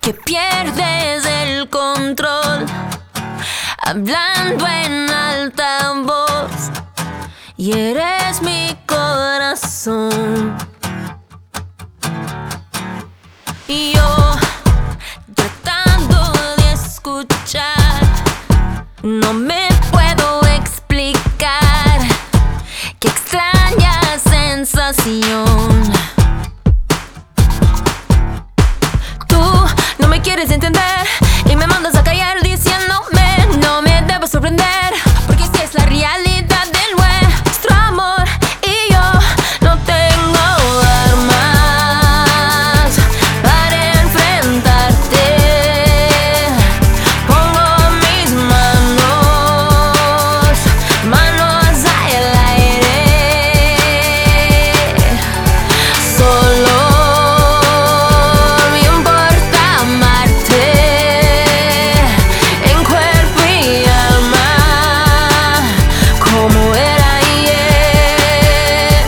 que pierdes el control, hablando en alta voz, y eres mi corazón. Y yo, tratando de escuchar, no me puedo explicar qué extraña sensación. Tú no me quieres entender y me mandas a callar diciéndome no me debo sorprender, porque si es la realidad de nuestro amor y yo no tengo armas para enfrentarte. Pongo mis manos al aire. Solo me importa amarte en cuerpo y alma, como era ayer.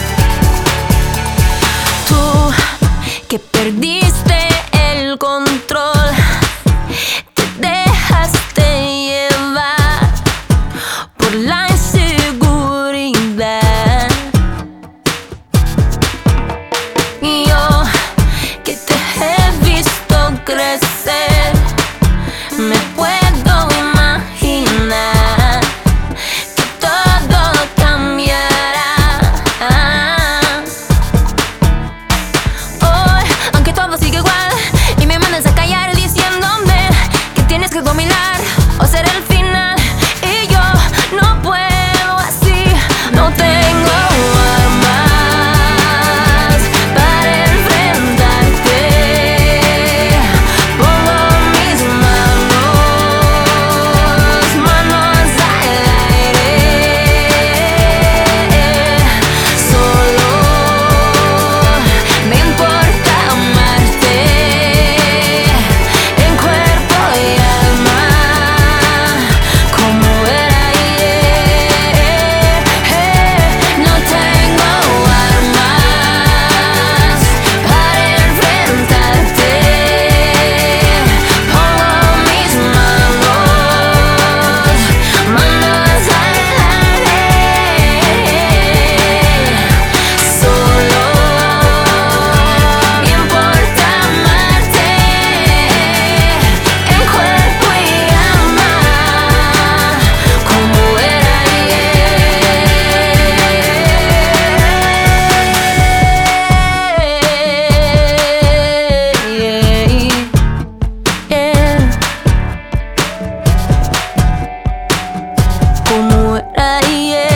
Tú que perdiste el control, te dejaste llevar por la inseguridad. Y yo que te he visto crecer, me puedo imaginar que todo cambiará. Hoy, aunque todo sigue igual y me mandas a callar diciéndome que tienes que dominar o ser el final, y yo no puedo así, no tengo armas para enfrentarte. Pongo mis manos al aire. Solo me importa amarte en cuerpo y alma, como era ayer. No tengo armas para enfrentarte. Pongo mis manos al aire. Solo me importa amarte en cuerpo y alma, como era ayer. Como era ayer.